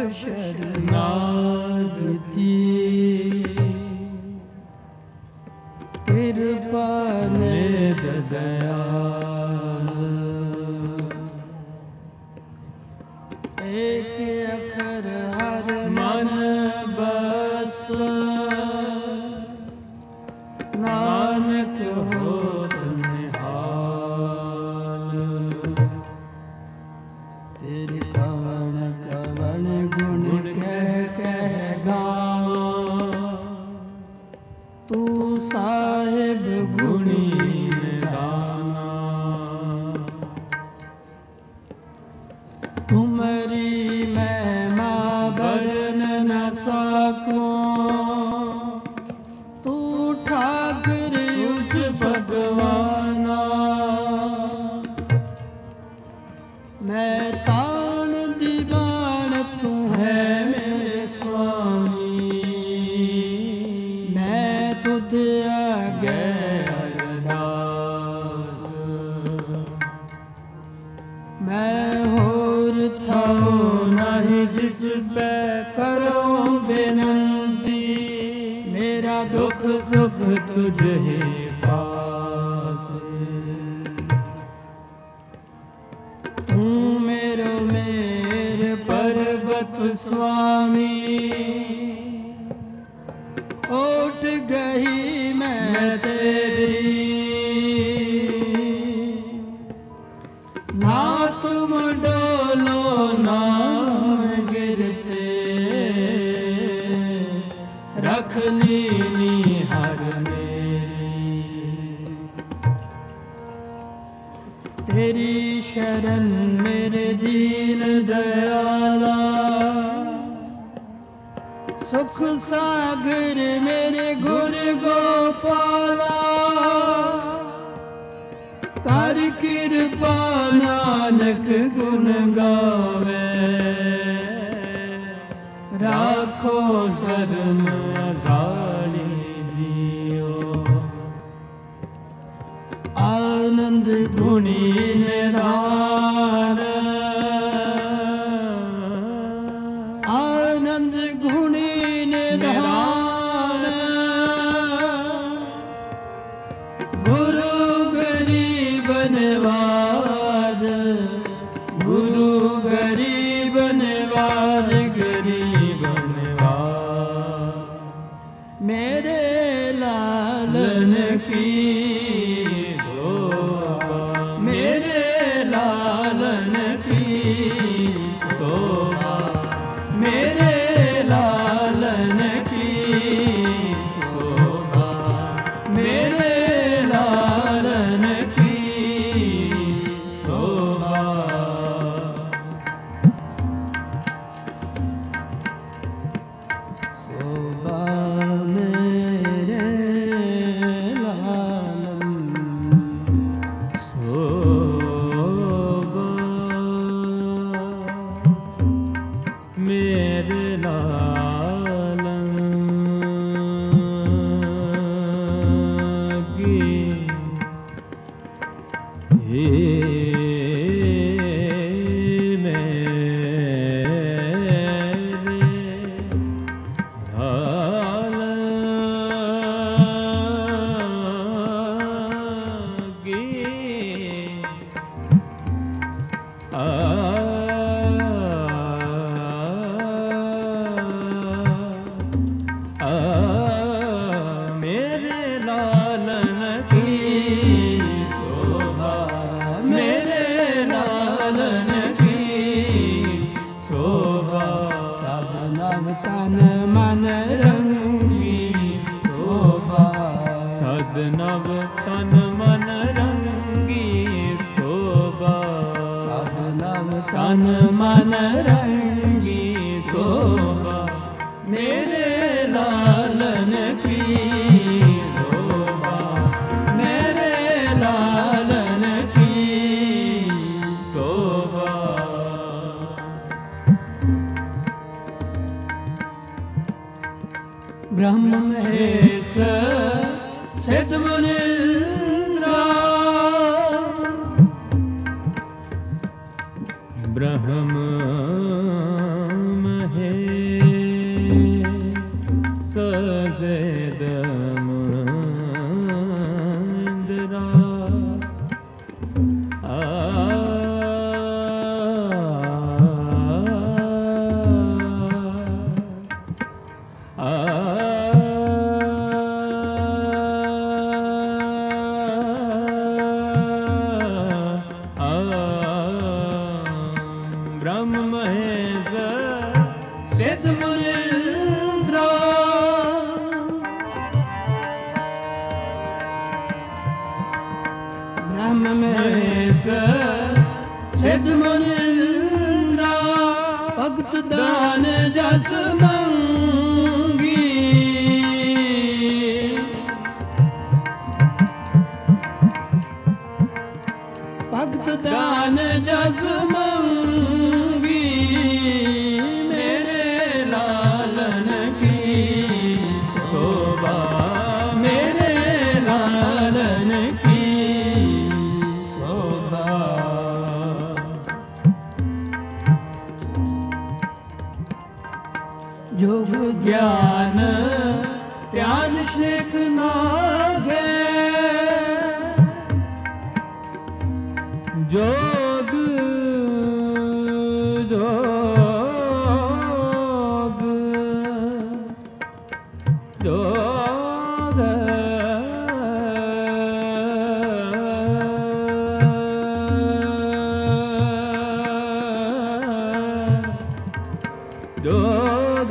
शरणागति कृपा निध दयाल एक अखर हर मन बसत नानक होत निहाल तेरे कवन कवन गुण कह कह गावा तू साहिब गुणी दाना तुम्हारी महिमा बरन न सकूं तू ठाकुर उच भगवाना मैं तान दीवान तू है मेरे स्वामी मैं तुझ आगे अरदास मैं होर थाओ नहीं जिस पे करो बेनंती मेरा दुख सुख तुझे पास तू मेरो मेर पर्वत स्वामी उठ गई मैं तेरी ना तुम डोलो ना गिरते रख लीनी हर मेरी तेरी शरण मेरे दीन दयाला सुख सागर मेरे गुरु गोपाला कर कृपा नानक गुण गावे राखो शरण साड़ी दियो आनंद गुणी निधान आनंद गुणी निधान गुरु गरीब नवाज गुरु गरीब नवाज गरीब नवाज मेरे लालन की शोभा मेरे लालन की शोभा मेरे लालन की शोभा मेरे लालन की शोभा शोभा मेरे लालन शोभा मेरे लालन की मेरे लालन की शोभा मेरे लालन की शोभा साधनव तन मन रंगी शोभा साधनव तन मन रंगी शोभा साधनव तन मन रंगी शोभा मेरे लालन की शोभा मेरे लालन की शोभा ब्रह्म महेश सिद्ध मुनीन्द्रा ब्रह्म ब्रह्म महेश सिद्ध मुनिंद्रा भगत दान जस मंगी भगत दान जस मंगी मेरे लालन की शोभा मेरे लालन की शोभा योग ज्ञान ध्यान शेख नागे जोग जोग जोग जोग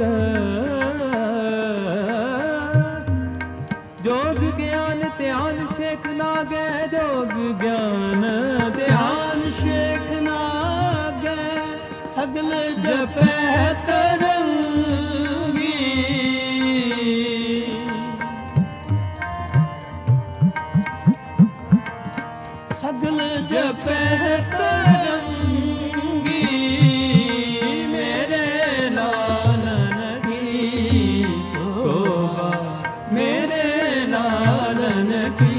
जोग ज्ञान ध्यान शेख नागे जोग ज्ञान ध्यान शेख नागे सगल जपै तरंगी सगल जपै तरंगी मेरे लालन की शोभा मेरे लालन की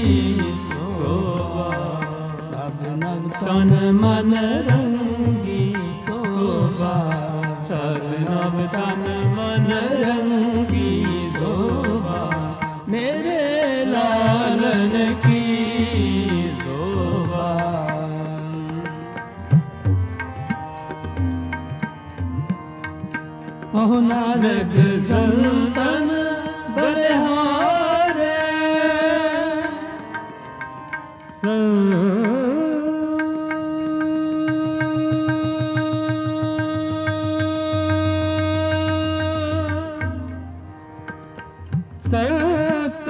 शोभा सबनव तन मन रंगी शोभा सबनव तन मन रंगी शोभा मेरे लालन की शोभा ओह नानक संतन बलिहारे सत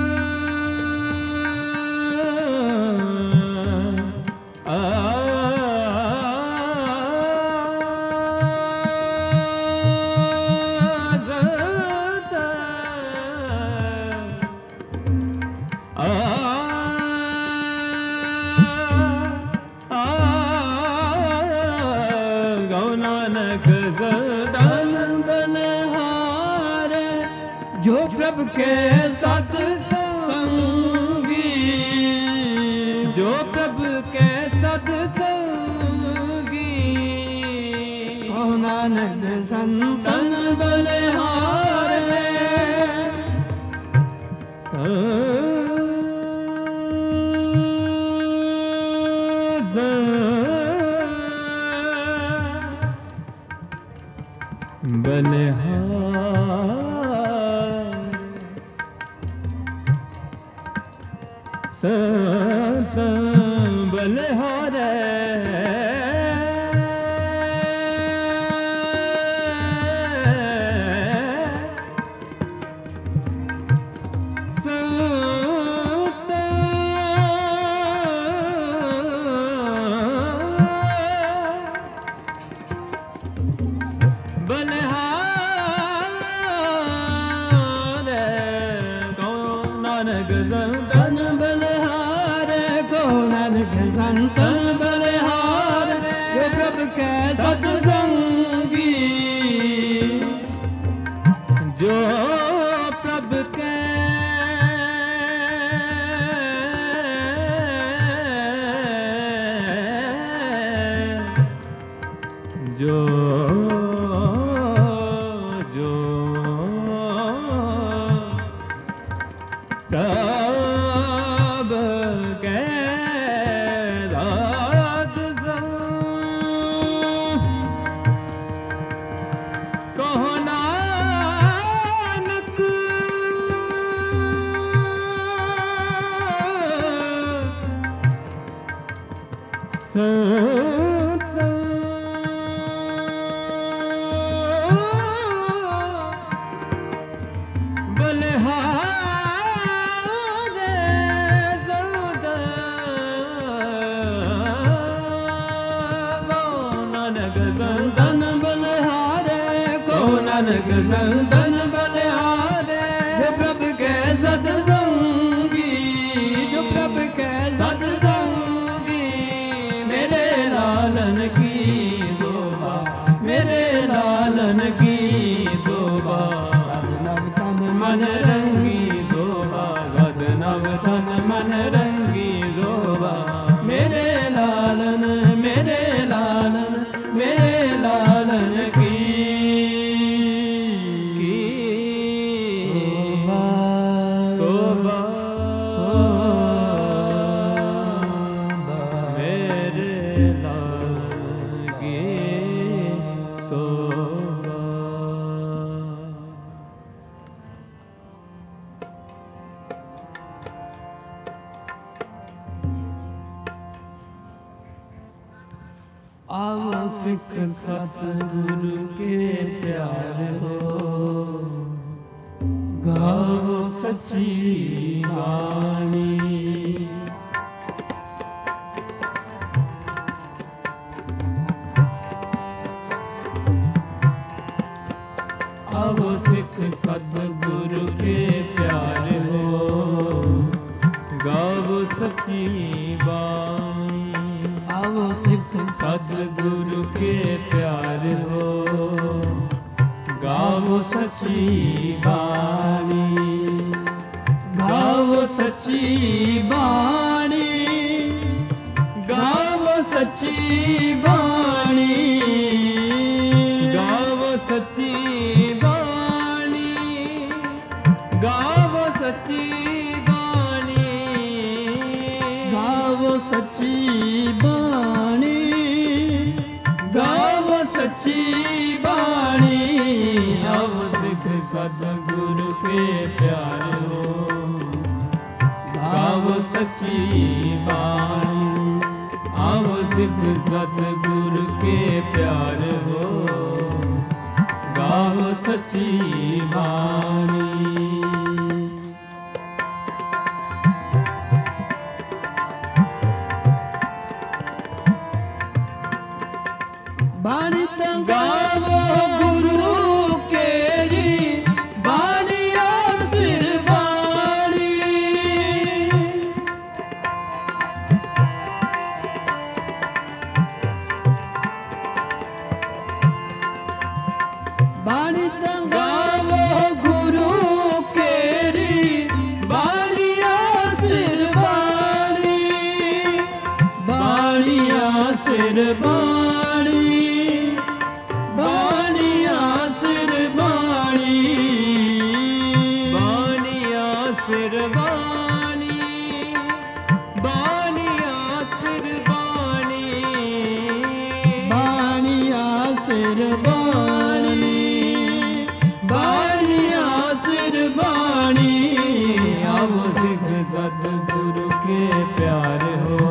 नानक सदान बलिहारे जो प्रभ के सत संगी जो प्रभ के सत संगी ओ नानक संतन बलिहारे बलिहार संत बलिहारे नानक संतन बलिहारे को नानक संतन बलिहारे जो प्रभ के सत्संगी जो प्रभ के जो प्रभ के राज कहो नानक संत बलिहार अनक संतन बलिहारे जो प्रभु के सत्संगी जो प्रभु के सत्संगी मेरे लालन की शोभा मेरे लालन की शोभा सद नव तन मन रंगी शोभा सद नव तन मन रंगी शोभा मेरे लालन मेरे लालन मेरे लालन की शोभा मेरे लालन की शोभा। आओ सिख सतगुरु के प्यारे हो गाओ सच्ची वाणी आओ सिख सतगुरु के प्यारे हो गाओ सच्ची वाणी आओ सिख सतगुरु के प्यार हो गाओ सच्ची बाणी गाओ सच्ची बाणी गाओ सच्ची बाणी गाओ सच्ची बाणी गाओ सच्ची बाणी गाओ सच्ची बाणी गाओ सच्ची बाणी आओ सिख सतगुरु के प्यारे हो गाओ सच्ची बाणी आओ सिख सतगुरु के प्यारे हो गाओ सच्ची बाणी। बाणी गावो गुरु केरी बाणी आसिर बाणी बाणी गावो गुरु केरी बाणी आसिर बाणी बाणी आसिर बाणी बानिया सिर बाणी बानिया सिर बाणी बानिया सिर बाणी बानिया सिर बाणी बानिया सिर बाणी आओ सिख सतगुरु के प्यारे हो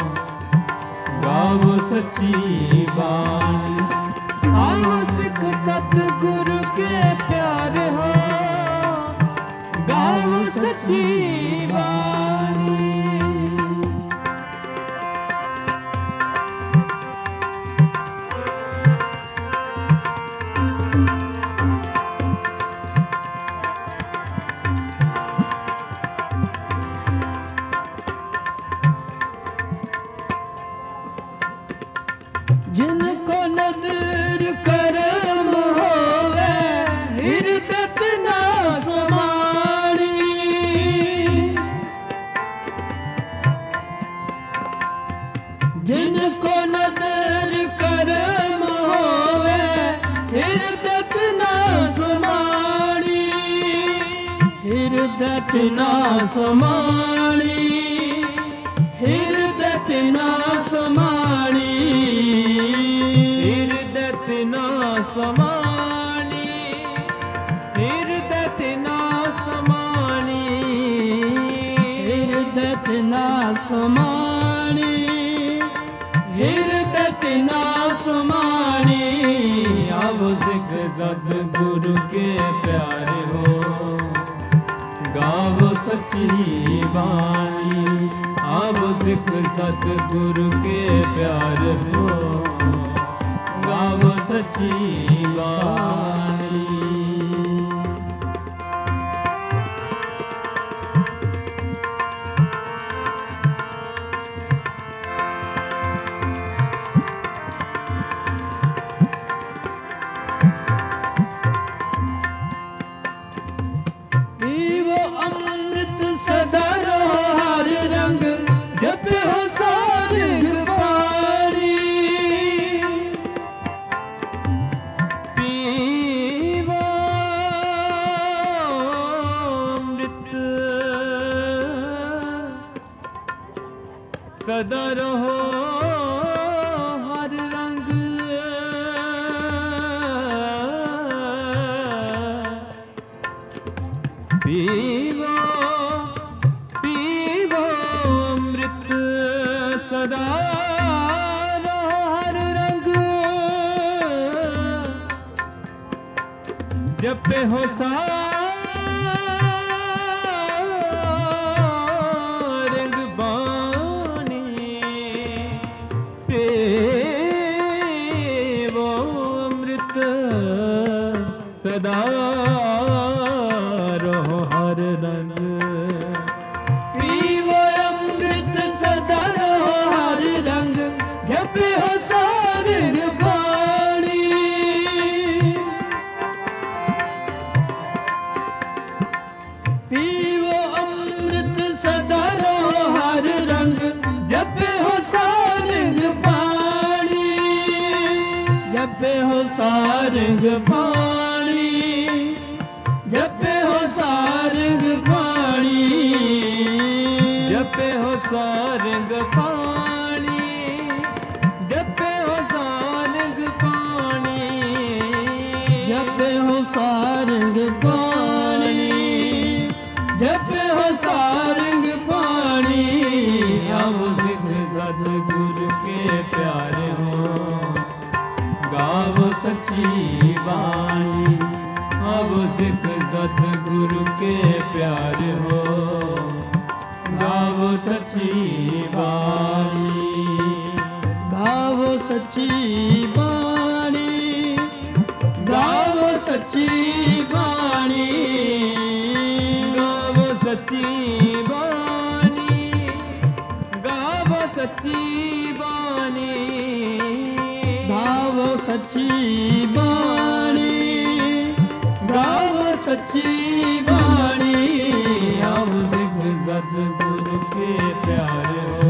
गाओ सच्ची बाणी आओ सिख सतगुरु के प्यारे हो गाओ सच्ची वाणी। जिनको नदर करम होवे हिरदत ना समाणी जिनको नदर करम होवे हिरदत ना समाणी हिरदत ना समाणी हिरदत ना समाणी हिरदत ना समाणी हिरदत ना समाणी हिरदत ना समाणी हिरदत ना समाणी आओ सिख सतगुरु के प्यारे हो गाओ सच्ची वाणी आओ सिख सतगुरु के प्यारे हो गाओ सच्ची वाणी। सदा रहो हर रंग पीवो पीवो अमृत सदा रहो हर रंग जपे हो सारंग बानी पीवो अमृत सदा रहो हर रंग पीवो अमृत सदा रहो हर रंग जपे हो सारंग बाणी पीवो अमृत सदा रहो हर रंग जपे हो सारंग बाणी जपे हो सारंग बाणी जपे हो सारंग पाणी जपे हो सारंग पानी जपे हो सारंग पानी जपे हो सारंग पाणी जपे हो सारंग पाणी अब सिख सतगुरु के प्यारे हो गावो सच्ची बाणी अब सिख सतगुरु के प्यारे हो गावो सच्ची बाणी गावो सच्ची बाणी गावो सच्ची बाणी गावो सच्ची बानी गावो सच्ची बानी गावो सच्ची बाणी गावो सच्ची बाणी अब सिख सतगुरु के प्यारे हो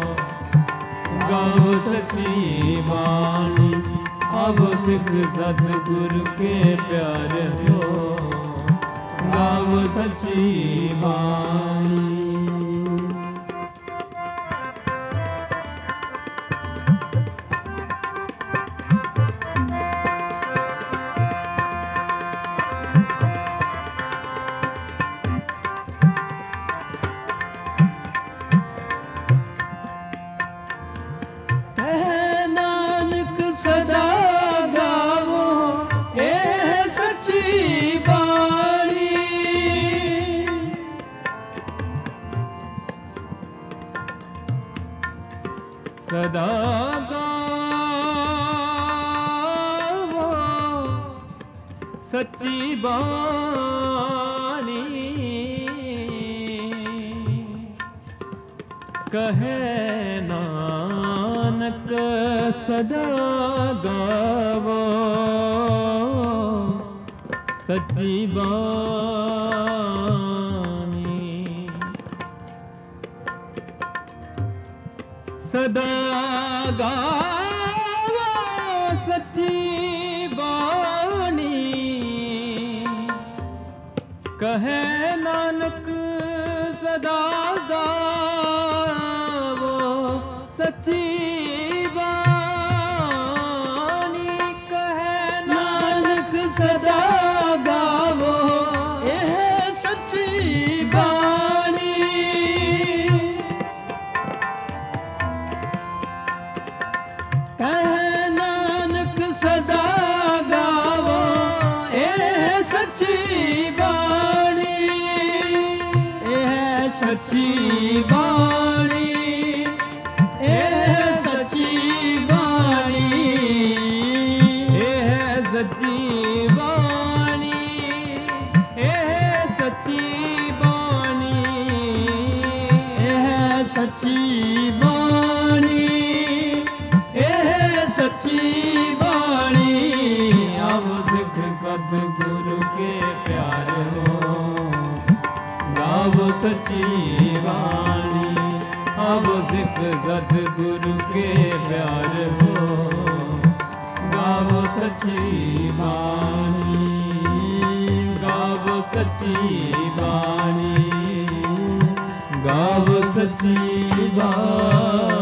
गावो सच्ची बानी अब सिख सतगुरु के प्यारे हो गावो सच्ची बानी नानक सदा गावो एह सच्ची बाणी सदा गावो सच्ची बानी कहे नानक सदा गावो सच्ची बानी सदा गावो सच्ची बानी कहे नानक सदा गावो सच्ची बानी कहे नानक सदा गावो एह सच्ची बाणी कहे नानक सदा गावो एह सच्ची बाणी एह सच्ची बाणी एह सच्ची बाणी ਇਹ ਸੱਚੀ ਬਾਣੀ ਇਹ ਸੱਚੀ ਬਾਣੀ ਇਹ ਸੱਚੀ ਬਾਣੀ ਇਹ ਸੱਚੀ ਬਾਣੀ अब सिख सतगुरु के प्यारे हो गावो सच्ची बाणी अब सिख सतगुरु के प्यारे हो गावो सच्ची बाणी गावो सच्ची बाणी गावो सच्ची बाणी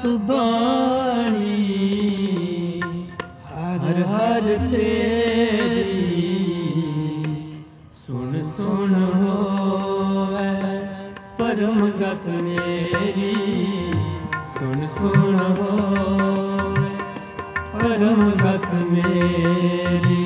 ਬਾਣੀ ਹਰ ਹਰ ਤੇਰੀ ਸੁਣ ਸੁਣ ਹੋਵੇ ਪਰਮ ਗਤ ਮੇਰੀ ਸੁਣ ਸੁਣ ਹੋਵੇ ਪਰਮ ਗਤ ਮੇਰੀ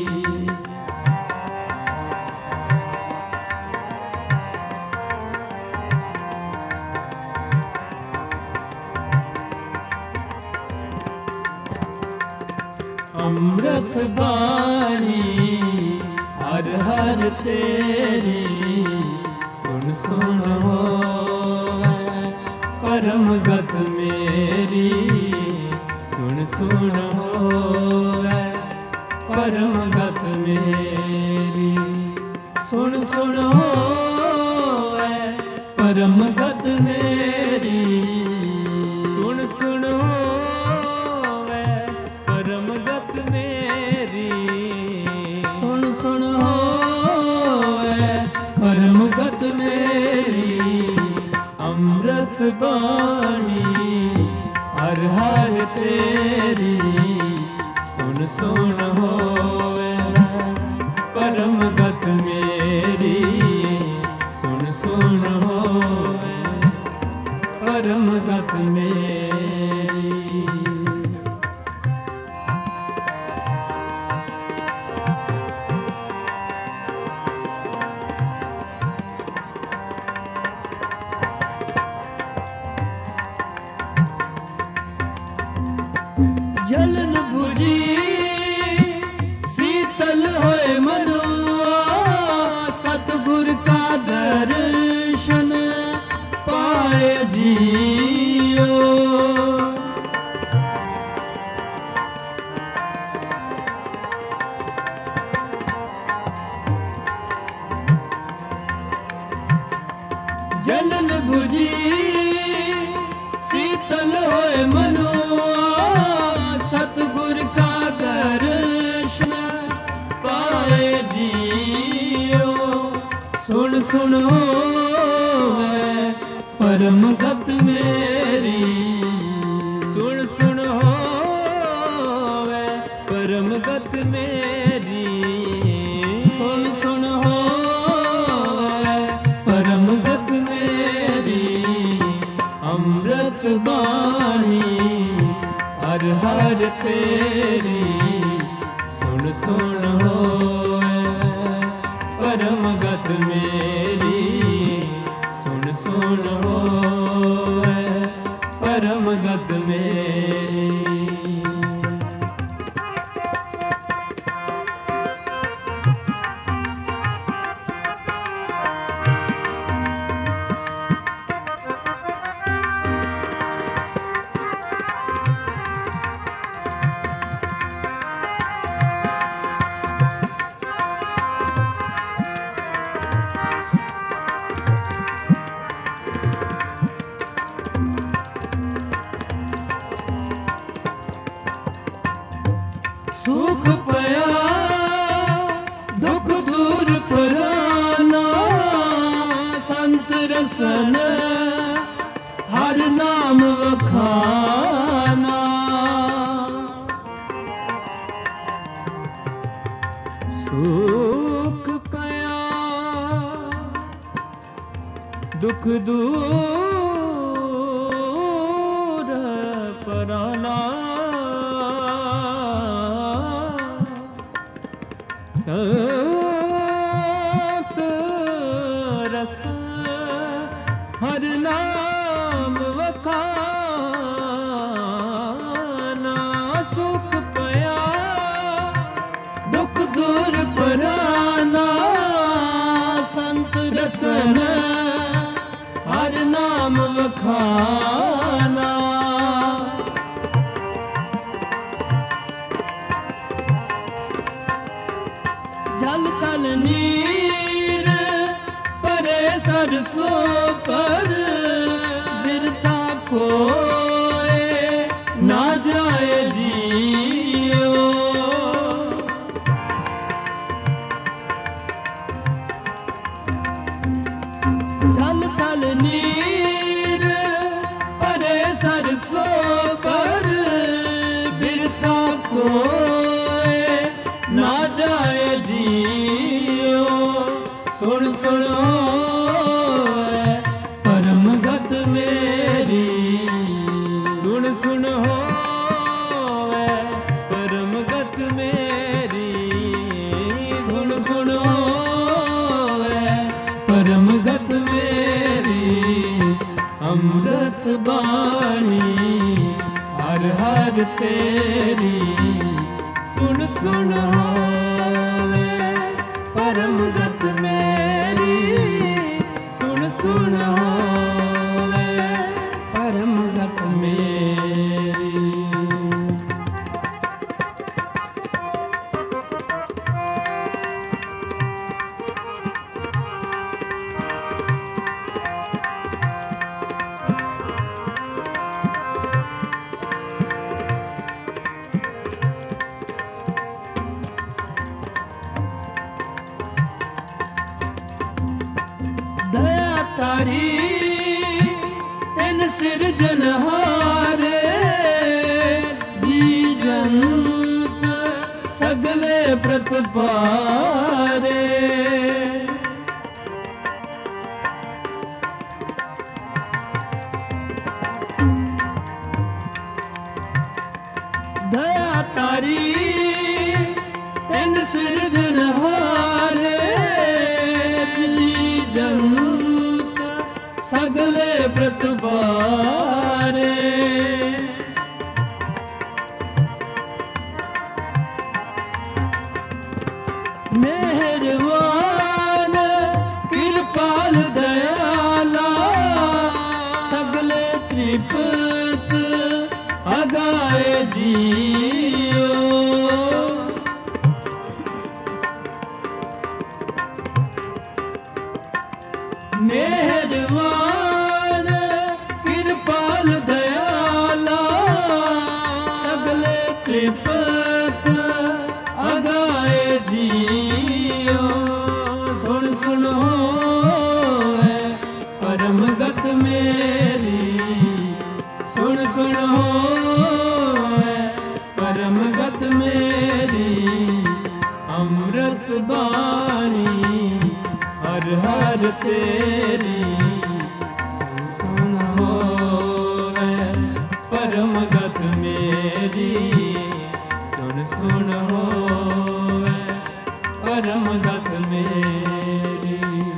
ਅੰਮ੍ਰਿਤ ਬਾਣੀ ਹਰ ਹਰ ਤੇਰੀ ਸੁਣ ਸੁਣ ਹੋਵੇ ਪਰਮ ਗਤ ਮੇਰੀ ਸੁਣ ਸੁਣ ਹੋਵੇ ਪਰਮ ਗਤ ਮੇਰੀ ਸੁਣ ਸੁਣ ਹੋਵੇ ਪਰਮ ਗਤ ਮੇਰੀ ਸੁਣ ਸੁਣ ਸੁਣ ਹੋਵੇ ਪਰਮ ਗਤ ਮੇਰੀ ਅੰਮ੍ਰਿਤ ਬਾਣੀ ਹਰ ਹਰ ਤੇਰੀ ਸੁਣ ਸੁਣ ਹੋਵੇ ਪਰਮ ਗਤ ਮੇਰੀ ਸੁਣ ਸੁਣ ਹੋਵੇ ਪਰਮ ਗਤ ਮੇਰੀ ਜਲਨ ਬੁਝੀ ਸੀਤਲ ਹੋਏ ਮਨੁਆ ਸਤਿਗੁਰ ਕਾ ਦਰਸ਼ਨ ਪਾਏ ਜੀਓ ਜਲਨ ਬੁਝੀ ਸੀਤਲ ਹੋਏ ਮਨੁਆ ਸਤਿਗੁਰ ਕਾ ਦਰਸ਼ਨ ਪਾਏ ਜੀਓ ਸੁਣ ਸੁਣ ਹੋਵੇ ਪਰਮ ਗਤ ਮੇਰੀ ਸੁਣ ਸੁਣ ਹੋਵੇ ਪਰਮ ਗਤ ਮੇਰੀ ਸੁਣ ਸੁਣ ਹੋਵੇ ਪਰਮ ਗਤ ਮੇਰੀ ਅੰਮ੍ਰਿਤ ਬਾਣੀ ਹਰ ਹਰ ਤੇਰੀ ਸੁਣ ਸੁਣ ਹੋਵੇ ਪਰਮ ਗਤ ਮੇਰੀ ਸੁਣ ਸੁਣ ਹੋਵੇ ਪਰਮ ਗਤ ਮੇਰੀ ਸੁਖ ਪਿਆ ਦੁਖ ਦੂਰ ਪਰਾਨਾ ਸੰਤ ਰਸਨ ਹਰ ਨਾਮ ਵਖਾਨਾ ਸੁਖ ਪਿਆ ਦੁਖ ਦੂਰ ਪਰਾਨਾ ਸੰਤ ਰਸ ਹਰ ਨਾਮ ਵਖਾਨਾ ਸੁਖ ਪਿਆ ਦੁਖ ਦੂਰ ਪਰਾਨਾ ਸੰਤ ਰਸਨ ਹਰ ਨਾਮ ਵਖਾਨਾ ਜਲ ਤਲ ਨੀਰ ਪਰੇ ਸਰਸੋ ਪਰ ਬਿਰਥਾ ਕੋਏ ਨਾ ਜਾਏ ਜੀਓ ਜਲ ਤਲ ਨੀਰ ਪਰੇ ਸਰਸੋ तेरी सुन सुन होवे परम गत मेरी सुन सुन होवे परम गत मेरी। दया तारी तिन सिरजनहारे जी जंत सगले प्रतपारे। दया तारी तिन सिरजनहारे जंत सगले प्रतपारे। मेहरबान कृपाल दयाला सगले त्रिपत अगाए जियो। मेहरबान कृपाल दयाला सगले त्रिपत अगाए जियो। सुन सुन होवे परम गत मेरी सुन सुन होवे परम गत मेरी। अमृत बाणी हर हर तेरी सुन सुन होवे परम गत मेरी सुन सुन होवे परम गत मेरी।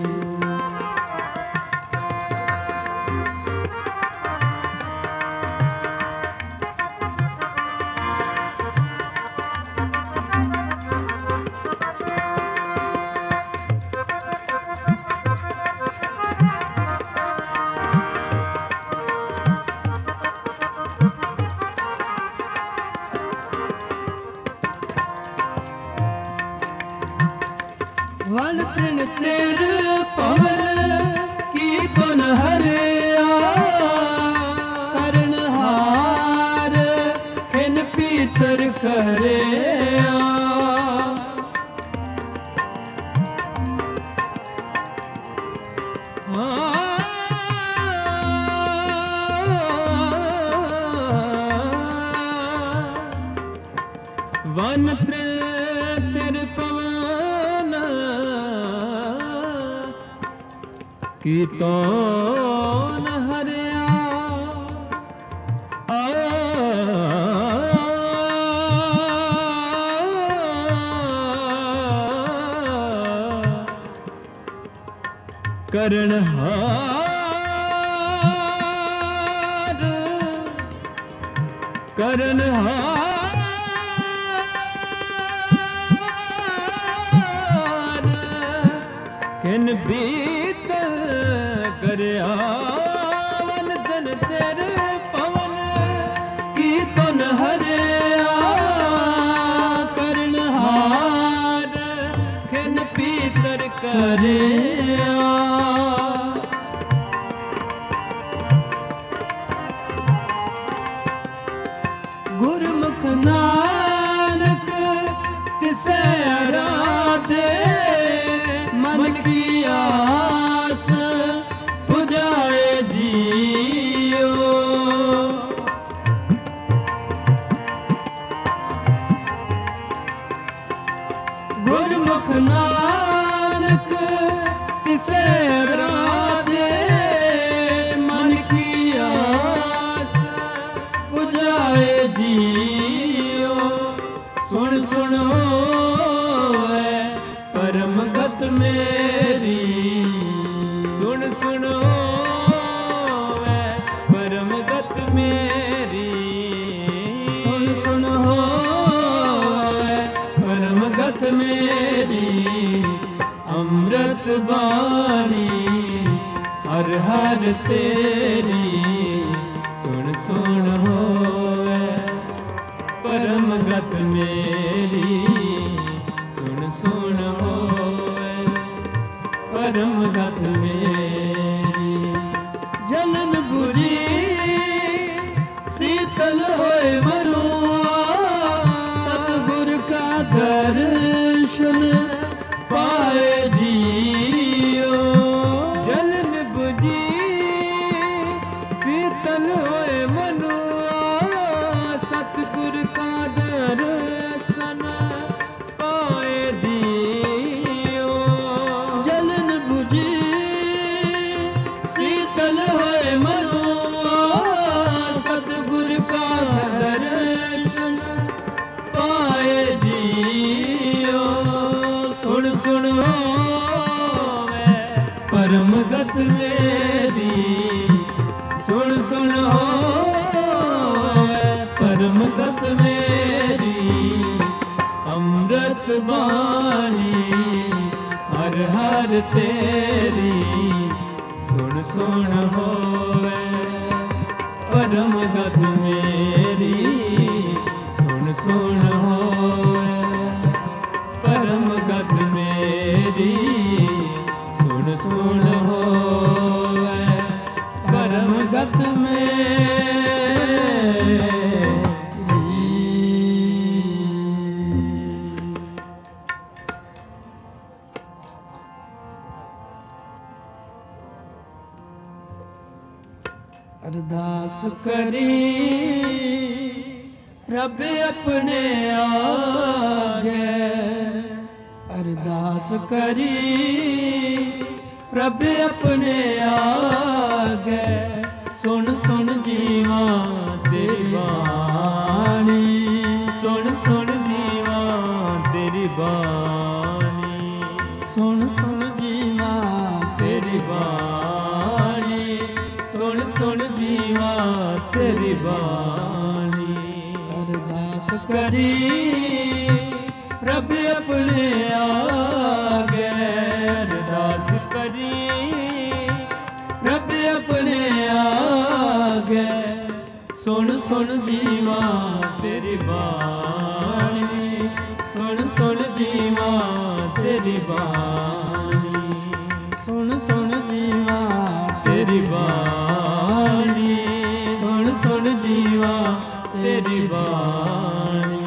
वन तृण तृण पवन की गुण हरिया करण हार खिन पीतर करिया। वन तृण पवन कीर्तन हरिया करण हार करण हार किन बीत करया। वन तन तेरे पवन कीर्तन हरिया करण हार खिन पीतर करया। गुरमुख नानक तिसे आराधे मन की आस बुझाए जियो। गुरमुख नानक ਹਰ ਤੇਰੀ ਸੁਣ ਸੁਣ ਹੋਵੇ ਪਰਮ ਗਤ ਮੇਰੀ ਸੁਣ ਸੁਣ ਹੋਵੇ ਪਰਮ ਗਤ ਮੇਰੀ ਜਲਨ ਬੁਝੀ ਸੀਤਲ ਹੋਏ ਮਰੂਆ ਸਤਿਗੁਰ ਕਾ ਦਰਸ਼ਨ ਪਾਏ ਜੀਓ ਜਲਨ ਬੁਝੀ ਸੀਤਲ ਹੋਏ ਮਨੁਆ ਸਤਿਗੁਰ ਕਾ ਦਰਸ਼ਨ ਪਾਏ ਜੀਓ ਜਲਨ ਬੁਝੀ ਸੀਤਲ ਹੋਏ ਮਰੂਆ ਸਤਿਗੁਰ ਕਾ ਦਰਸ਼ਨ ਪਾਏ ਜੀਓ ਸੁਣ ਸੁਣ ਹੋਵੇ ਪਰਮ ਗਤ ਮੇਰੀ ਸੁਣ ਸੁਣ ਹੋਵੇ ਪਰਮ ਗਤ ਮੇਰੀ ਅੰਮ੍ਰਿਤ ਬਾਣੀ ਹਰ ਹਰ ਤੇਰੀ ਸੁਣ ਸੁਣ ਹੋਵੇ ਪਰਮ ਗਤ ਮੇਰੀ ਸੁਣ ਸੁਣ ਹੋਵੇ ਪਰਮ ਗਤ ਮੇਰੀ ਸੁਣ ਸੁਣ ਹੋਵੇ ਪਰਮ ਗਤ ਮੇਰੀ ਅਰਦਾਸ ਕਰੀ ਰੱਬ ਆਪਣੇ ਆਗੇ ਅਰਦਾਸ ਕਰੀ ਰੱਬ ਆਪਣੇ ਆਗੇ ਸੁਣ ਸੁਣ ਜੀਵਾ ਤੇਰੀ ਬਾਣੀ ਸੁਣ ਸੁਣ ਜੀਵਾ ਤੇਰੀ ਬਾਣੀ ਸੁਣ ਸੁਣ ਜੀਵਾ ਤੇਰੀ ਬਾਣੀ ਸੁਣ ਸੁਣ ਜੀਵਾ ਤੇਰੀ ਬਾਣੀ ਅਰਦਾਸ ਕਰੀ ਰੱਬ ਆਪਣੇ ਆਗੇ ਅਰਦਾਸ ਕਰੀ ਰੱਬ ਆਪਣੇ ਆਗੇ ਸੁਣ ਸੁਣ ਜੀਵਾ ਤੇਰੀ ਬਾਣੀ ਸੁਣ ਸੁਣ ਜੀਵਾ ਤੇਰੀ ਬਾਣੀ ਸੁਣ ਸੁਣ ਜੀਵਾ ਤੇਰੀ ਬਾਣੀ ਸੁਣ ਸੁਣ ਜੀਵਾ ਤੇਰੀ ਬਾਣੀ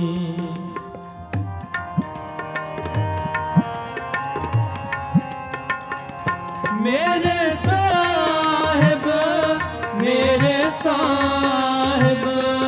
ਮੇਰੇ ਸਾਹਿਬ ਮੇਰੇ ਸਾਹਿਬ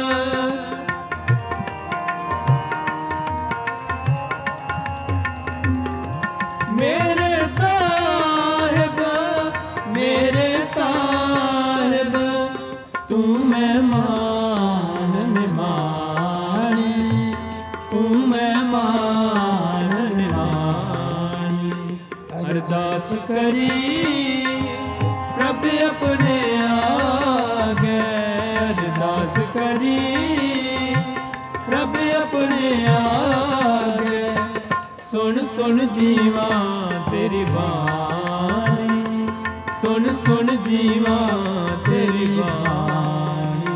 ਮੇਰੇ ਸਾਹਿਬ ਮੇਰੇ ਸਾਹਿਬ ਤੂੰ ਮਹਿਮਾਨ ਨਿਮਾਣੀ ਤੂੰ ਮਹਿਮਾਨ ਨਿਮਾਣੀ ਅਰਦਾਸ ਕਰੀ ਰੱਬ ਆਪਣੇ ਆਗੇ ਅਰਦਾਸ ਕਰੀ ਰੱਬ ਆਪਣੇ ਆਗੇ ਸੁਣ ਸੁਣ ਜੀਵਾ ਤੇਰੀ ਬਾਣੀ ਸੁਣ ਸੁਣ ਜੀਵਾ ਤੇਰੀ ਬਾਣੀ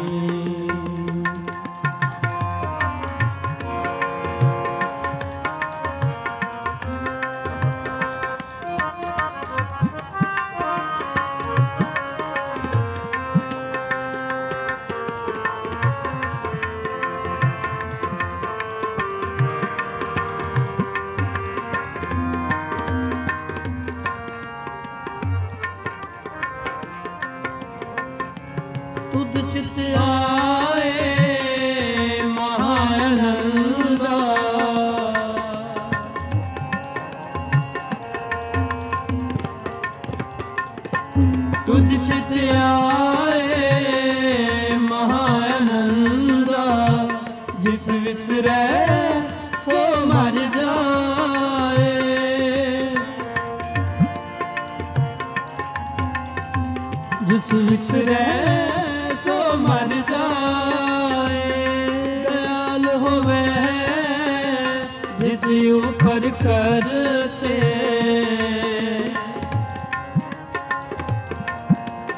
ਤੁਧ ਚਿਤ ਆਏ ਮਹਾਨੰਦਾ ਤੁਧ ਚਿਤ ਆਏ ਮਹਾਨੰਦਾ ਜਿਸ ਵਿਸਰੈ ਸੋ ਮਰ ਜਾਏ ਜਿਸ ਵਿਸਰੈ ਸੋ ਮਰ ਜਾਏ ਦਇਆਲ ਹੋਵੇ ਜਿਸ ਉਪਰ ਕਰਤੇ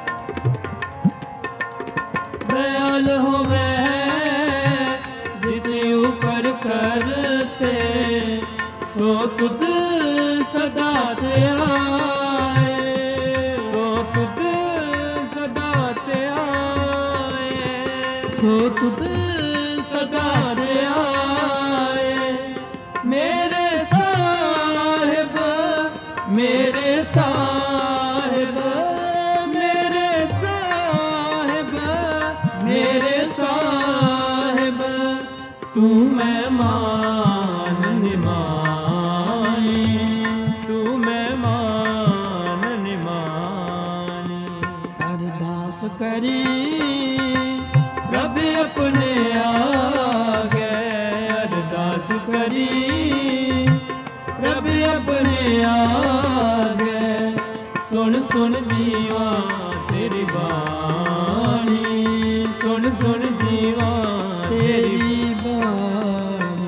तुद सदा ध्याए, सो तुद सदा ध्याए, सो तुद सदा ध्याए। मेरे साहिब, मेरे साहिब, मेरे साहिब, मेरे साहिब, तू मेहमान निमानी, तू मेहमान निमानी। अरदास करी प्रभ अपने आगे, अरदास करी प्रभ अपने आगे। सुन सुन जीवा तेरी बाणी, सुन सुन जीवा तेरी बाणी।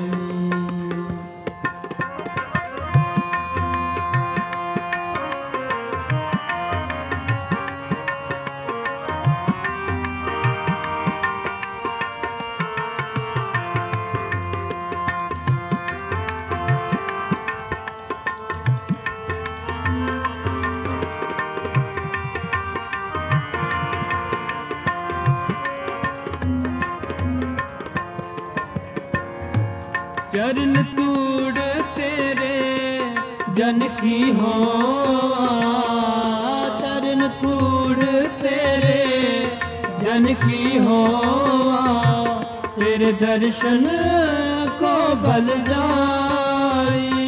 चरण तूड़ तेरे जन की होवा, चरण तूड़ तेरे जन की होवा। तेरे दर्शन को बल जाई।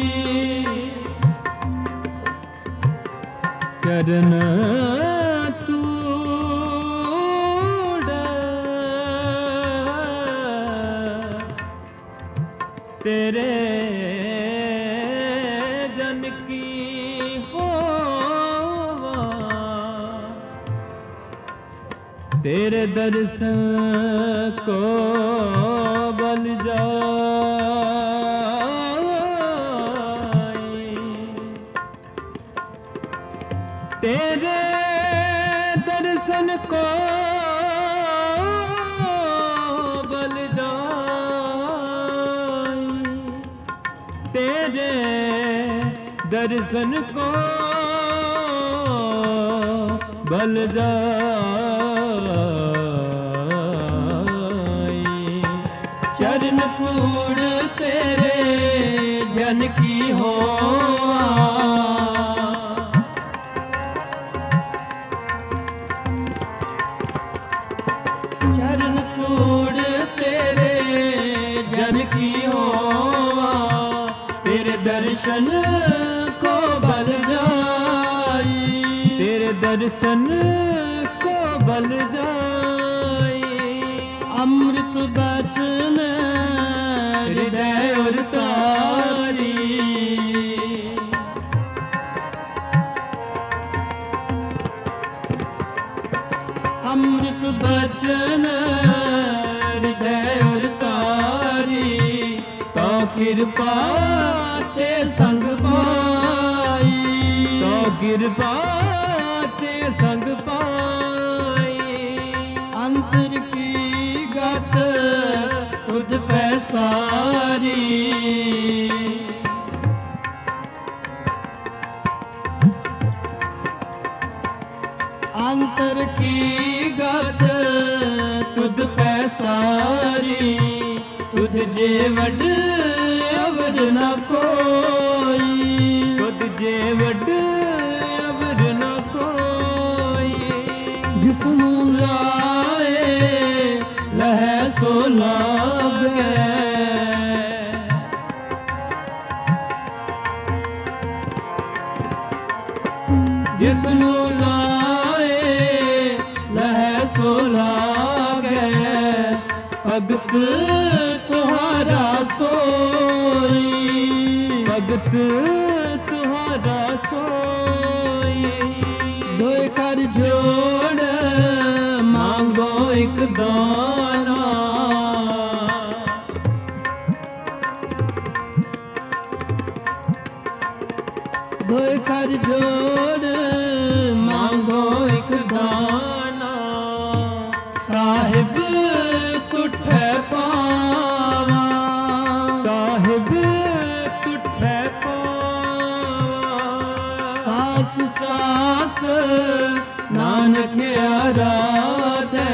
चरण तूड़ तेरे जन की होवा, तेरे दर्शन को बल जाई। तेरे दर्शन को बल जाई, तेरे दर्शन को बल जाई। चरण कूड़ तेरे जन की होवा, चरण कूड़ तेरे जन की होवा। तेरे दर्शन को बल जाई, तेरे दर्शन को बल जाई। अमृत बचन हृदय और तारी, अमृत बचन हृदय और तारी। तो कृपा ते संग पाई, तो कृपा ते संग पाई। अंतर की गत तुझ पे सारी। अंतर की गत तुझ पे सारी। तुझ जे वड अवर न कोई, तुझ जे वड अवर न कोई। जिसनु लाए लहै सो लागे, जिसनु लाए लहै सो लागे। भगत तुम्हारा सोई, भगत तुम्हारा सोई। दोय कर जोड़ मांगो एक दाना। दोय कर जोड़ मांगो एक दाना। साहिब तुठे पावा, साहिब तुठे पावा। ਨਾਨਕ ਆਰਾਧੈ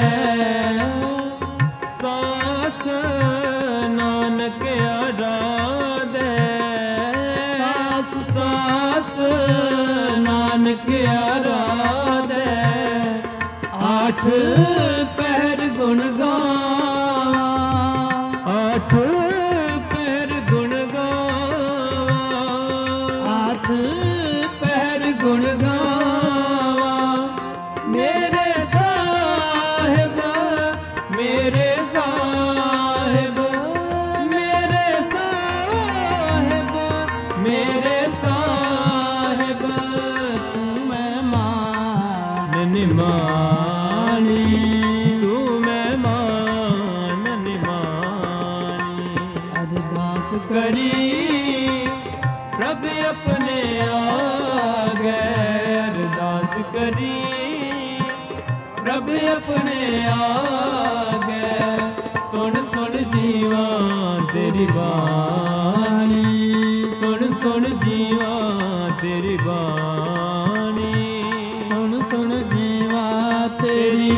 ਸਾਸ ਨਾਨਕ ਆਰਾਧੈ ਸਾਸ ਸਾਸ ਨਾਨਕ ਆਰਾਧੈ ਆਠ ਪਹਿਰ ਗੁਣ ਗਾਵਾਂ ਆਠ ਪਹਿਰ ਗੁਣ ਗਾਵਾਂ ਆਠ ਪਹਿਰ ਗੁਣ ਗਾਵਾਂ ਮੇਰੇ ਸਾਹਿਬ ਮੇਰੇ ਸਾਹਿਬ ਮੇਰੇ ਸਾਹਿਬ ਮੇਰੇ ਸਾਹਿਬ ਤੂੰ ਮਹਿਮਾਨ ਨਿਮਾਣੀ ਤੂੰ ਮਹਿਮਾਨ ਨਿਮਾਣੀ ਅਰਦਾਸ ਕਰੀ ਪ੍ਰਭ ਆਪਣੇ ਆਗੇ ਅਰਦਾਸ ਕਰੀ ਪ੍ਰਭ ਆਪਣੇ ਆਗੇ ਸੁਣ ਸੁਣ ਜੀਵਾ ਤੇਰੀ ਬਾਣੀ ਸੁਣ ਸੁਣ ਜੀਵਾ ਤੇਰੀ ਬਾਣੀ ਸੁਣ ਸੁਣ ਜੀਵਾ ਤੇਰੀ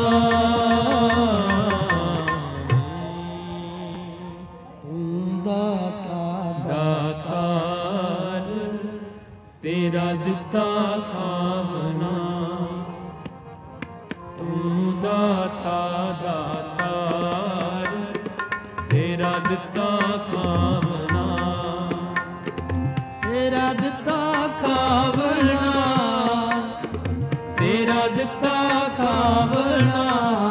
ਤੂੰ ਦਾਤਾ ਦਾਤਾਰ ਤੇਰਾ ਦਿੱਤਾ ਖਾਵਨਾ ਤੂੰ ਦਾਤਾ ਦਾਤਾਰ ਤੇਰਾ ਦਿੱਤਾ ਖਾਵਨਾ ਤੇਰਾ ਦਿੱਤਾ ਖਾਵਣਾ ਤੇਰਾ ਦਿੱਤਾ ਖਾਵਣਾ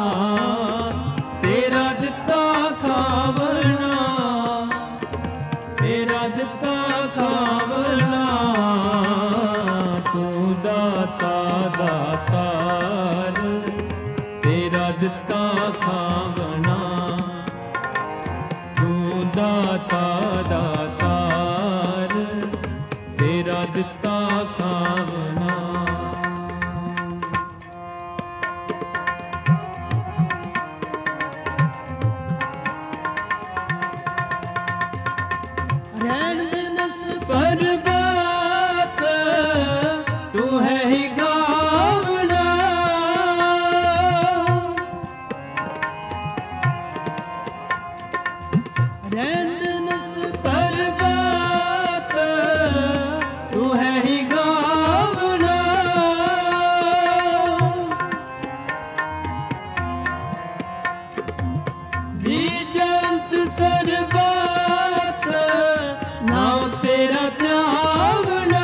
ਤੇਰਾ ਦਿੱਤਾ ਖਾਵਣਾ ਤੇਰਾ ਦਿੱਤਾ ਖਾਵਣਾ ਤੂੰ ਦਾਤਾ ਦਾਤਾਰ ਤੇਰਾ ਦਿੱਤਾ ਖਾਵਨਾ ਤੂੰ ਦਾਤਾ ਦਾਤਾਰ ਤੇਰਾ ਦਿੱਤਾ ਖਾਵਨਾ ਰਹਿਣ ਦਿਨਸ ਪਰਬਾਤ ਤੂੰ ਹੈ ਹੀ ਗਾਵਣਾ ਰਹਿਣ ਦਿਨਸ ਪਰਬਾਤ ਤੂੰ ਹੈ ਹੀ ਗਾਵਣਾ ਜੀ ਜੰਤ ਸਰਬਾਤ ਨਾਮ ਤੇਰਾ ਧਿਆਵਣਾ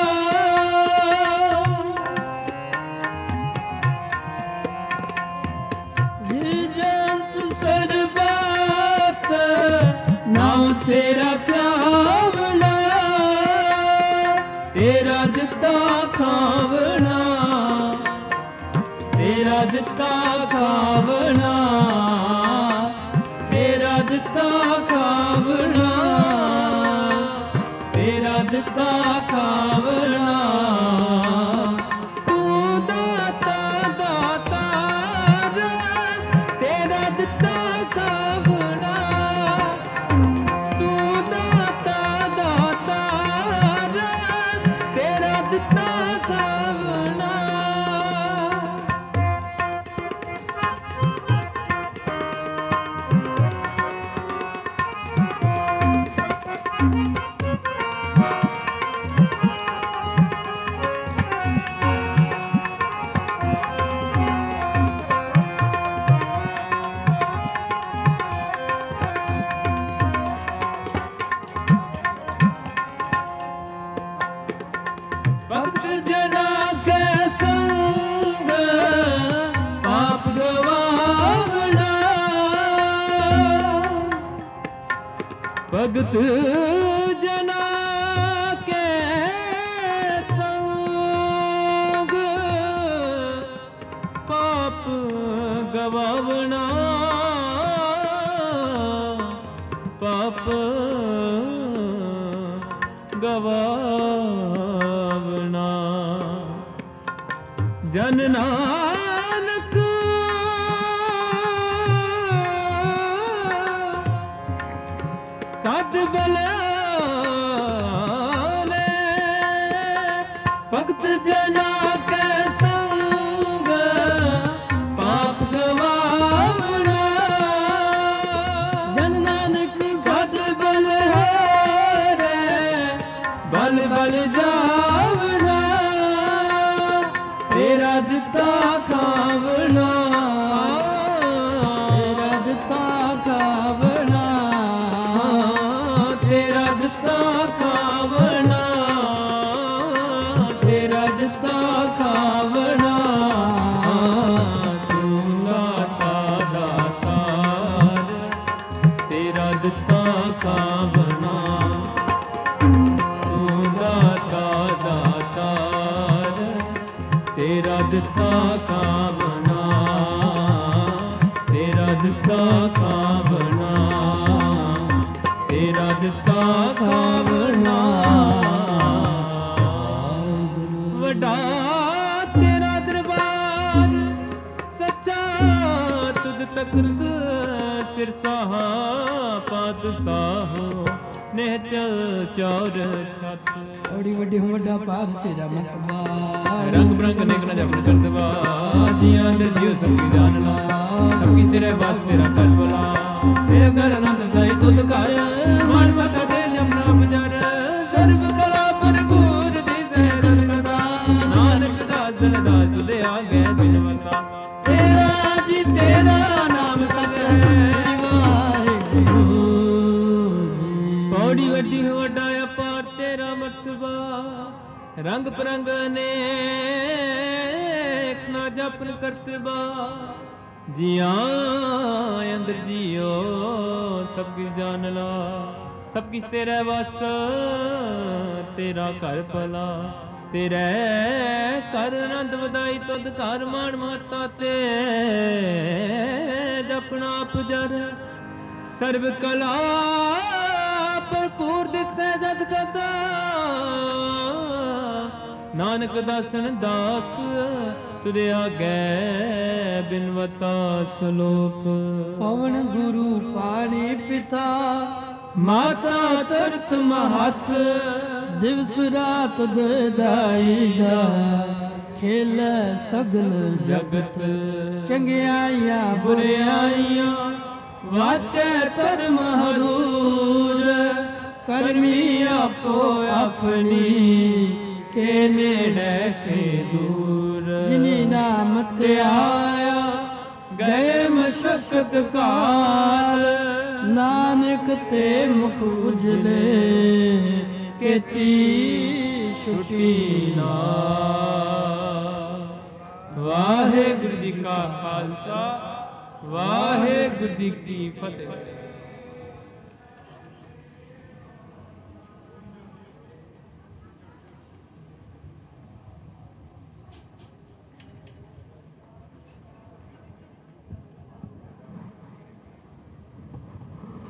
ਜੀ ਜੰਤ ਸਰਬਾਤ ਨਾਮ ਤੇਰਾ ਧਿਆਵਣਾ ਤੇਰਾ ਦਿੱਤਾ ਖਾਵਣਾ ਤੇਰਾ ਦਿੱਤਾ ਖਾਵਣਾ ਤੇਰਾ ਦਿੱਤਾ ਖਾਵਣਾ ਤੇਰਾ ਦਿੱਤਾ ਖਾਵਣਾ ਤੂੰ ਦਾਤਾ ਦਾਤਾਰ ਤੇਰਾ ਦਿੱਤਾ ਖਾਵਨਾ ਤੂੰ ਦਾਤਾ ਦਾਤਾਰ ਤੇਰਾ ਦਿੱਤਾ ਖਾਵਨਾ ਭਗਤ ਜਨਾ ਕੇ ਸੰਗ ਪਾਪ ਗਵਾਵਣਾ ਭਗਤ ਜਨਾ ਕੇ ਸੰਗ ਪਾਪ ਗਵਾਵਣਾ ਪਾਪ ਗਵਾਵਣਾ ਜਨ ਨਾਨਕ ਸਦ ਬਲਾਲੇ ਭਗਤ ਜਨਾ ਕੇ ਸੰਗ ਤਖਤ ਸਿਰ ਸਾਹਾ ਪਾਤਸ਼ਾਹੋ ਨਿਹਚਲ ਚੌਰ ਛਤ ਬੜੀ ਵੱਡੀ ਹੋ ਵੱਡਾ ਪਾਦ ਤੇਰਾ ਮਤਬਾ ਰੰਗ ਬਰੰਗ ਨੇਕ ਨਾ ਜਪਨ ਕਰਤਵਾ ਜੀਆਂ ਦੇ ਜਿਉ ਸਭ ਕੀ ਜਾਣ ਲਾ ਸਭ ਕੀ ਤੇਰੇ ਵਾਸ ਤੇਰਾ ਕਰ ਬਲਾ ਤੇਰੇ ਘਰ ਆਨੰਦ ਜਾਈ ਤੁਧ ਘਰ ਮਨ ਮਤ ਦੇ ਜਮਨਾ ਬਜਰ ਸਰਬ ਕਲਾ ਭਰਪੂਰ ਦਿਸੈ ਰੰਗਦਾ ਨਾਨਕ ਦਾਸ ਜਨ ਦਾਸ ਤੁਦੇ ਆਗੇ ਬਿਨਵਤਾ ਤੇਰਾ ਜੀ ਤੇਰਾ ਨਾਮ ਸਤਿ ਸ੍ਰੀ ਵਾਹਿਗੁਰੂ ਪੌੜੀ ਵੱਡੀ ਵੱਡਾ ਅਪਾਰ ਤੇਰਾ ਮਰਤਬਾ ਰੰਗ ਪਰੰਗ ਅਨੇਕ ਨਾ ਜਪਨ ਕਰਤਬਾ ਜੀਆਂ ਅੰਦਰ ਜੀਓ ਸਭ ਕੀ ਜਾਣ ਲਾ ਸਭ ਕੀ ਤੇਰਾ ਵਸ ਤੇਰਾ ਘਰ ਭਲਾ ਤੇਰੇ ਘਰ ਆਨੰਦ ਵਧਾਈ ਤੁਧ ਘਰ ਮਾਣ ਮਾਤਾ ਤੇ ਜਪਣਾ ਪੁਜਰ ਸਰਬ ਕਲਾ ਭਰਪੂਰ ਦਿਸੈ ਜਦ ਕਦਾ ਨਾਨਕ ਦਾਸਨ ਦਾਸ ਤੁਦੇ ਆਗੇ ਬਿਨਵਤਾ ਸਲੋਕ ਪਵਨ ਗੁਰੂ ਪਾਣੀ ਪਿਤਾ ਮਾਤਾ ਤਰਤ ਮਹਤ ਦਿਵਸ ਰਾਤ ਦੇਦਾਈ ਦਾ ਖੇਲ ਸਗਲ ਜਗਤ ਚੰਗਿਆਈਆਂ ਬੁਰਿਆਈਆਂ ਵਾਚੈ ਧਰਮ ਹਦੂਰ ਕਰਮੀ ਆਪੋ ਆਪਣੀ ਕੇ ਨੇੜੇ ਕੇ ਦੂਰ ਜਿਨੀ ਨਾਮ ਤੇ ਆਇਆ ਗਏ ਮਸ਼ਕਤ ਕਾਲ ਨਾਨਕ ਤੇ ਮੁਖ ਉਜਲੇ ਕੀਤੀ ਛੁਟੀ ਨਾਲ ਵਾਹਿਗੁਰੂ ਜੀ ਕਾ ਖਾਲਸਾ ਵਾਹਿਗੁਰੂ ਜੀ ਕੀ ਫਤਿਹ।